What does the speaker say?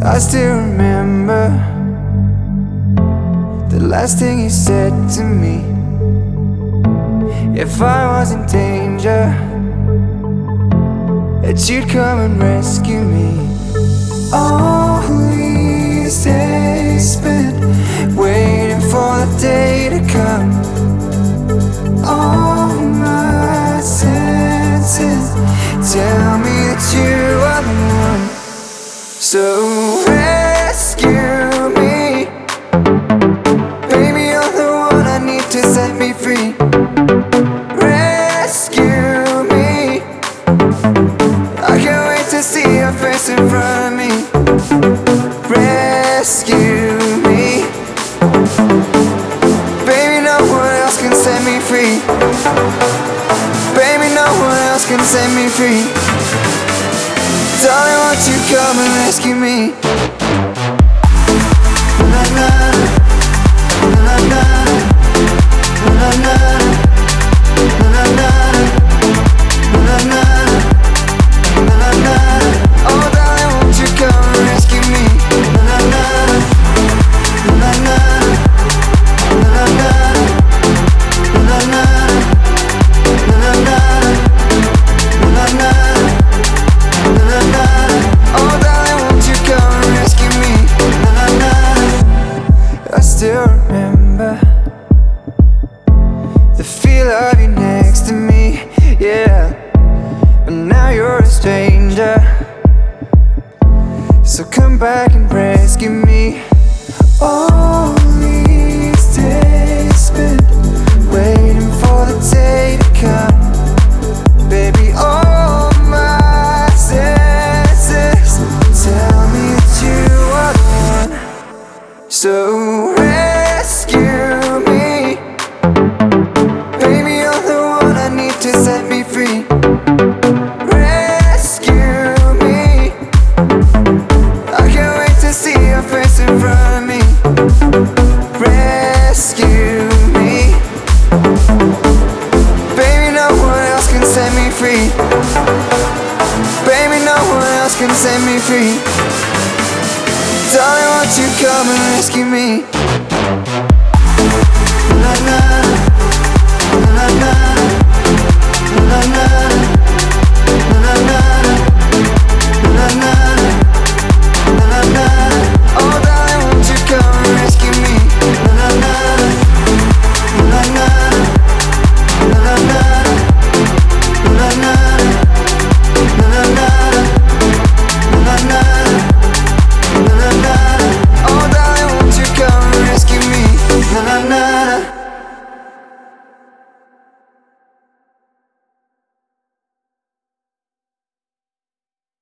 I still remember the last thing you said to me. If I was in danger, that you'd come and rescue me. All these days spent waiting for the day to come. All my senses tell me that you are the one. So rescue me, baby, you're the one I need to set me free. Rescue me, I can't wait to see your face in front of me. Rescue me, baby, no one else can set me free. Baby, no one else can set me free. Darling, won't you come and rescue me? Na na na na na na na. Oh, darling, won't you come and rescue me? Na na na na na na na. Oh, darling, won't you come and rescue me? I still remember the feel of you next to me, yeah. But now you're a stranger, so come back and rescue me. All these days spent waiting for the day to come. Baby, all my senses tell me that you are the one. So rescue me, baby, you're the one I need to set me free. Rescue me, I can't wait to see your face in front of me. Rescue me, baby, no one else can set me free. Baby, no one else can set me free. Darling, won't you come and rescue me?